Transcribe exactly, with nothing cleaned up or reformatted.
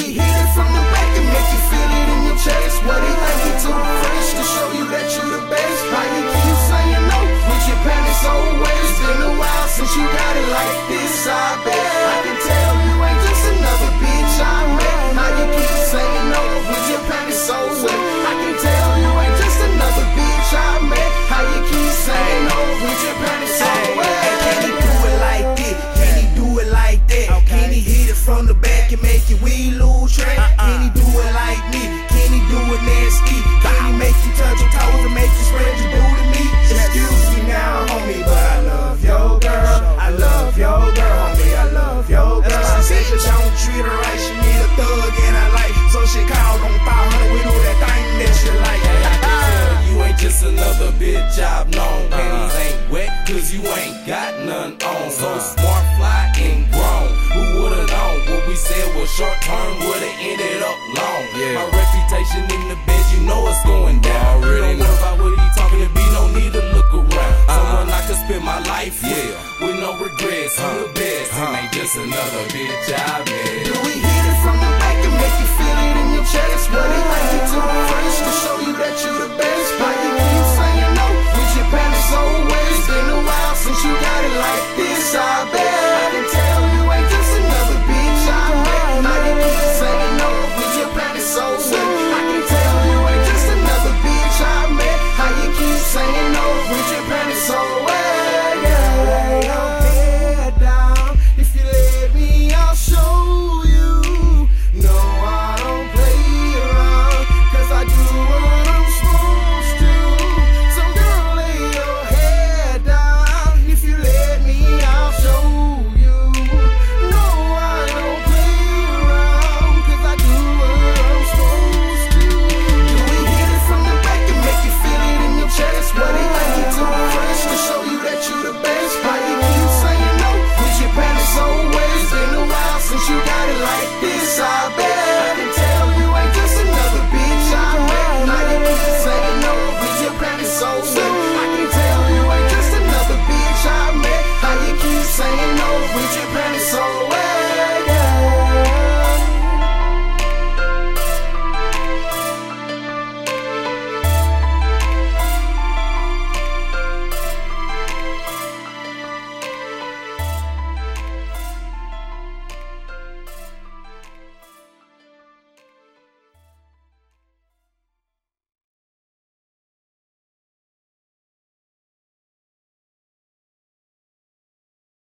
we hit it from the back and make you feel it in your chest? What it think you too fresh to show you that you the best? How you keep saying no with your panties so wet? It's been a while since you got it like this, I bet. I can tell you ain't just another bitch I met. How you keep saying no with your panties so wet? I can tell you ain't just another bitch I met. How you keep saying no with your panties so wet? Hey, can he do it like this? Can he do it like that? Can he hit it from the back and make you we lose track? Can he do it like me? Can he do it nasty? Can he make you touch your toes and make you spread your booty me? Excuse me now, homie, but I love your girl. I love your girl, homie, I love your girl. She said you don't treat her right, she need a thug in her life. So she called on five hundred, we know that thing that she like. I can tell you ain't just another bitch I've known. Panties ain't wet, cause you ain't got none on. So smart, fly, and grown. Who would've known what we said was short term would've ended up long? Yeah. My reputation in the bed, you know it's going down. Already know about what he talking to be, no need to look around. Someone I could spend my life with, with no regrets. Who the best? And ain't just another bitch I met. Do we hit it from the back and make you feel it in your chest? What it think you too fresh to show you that you the best? How you keep saying no with your panties so wet? It's been a while since you got it like this, I bet.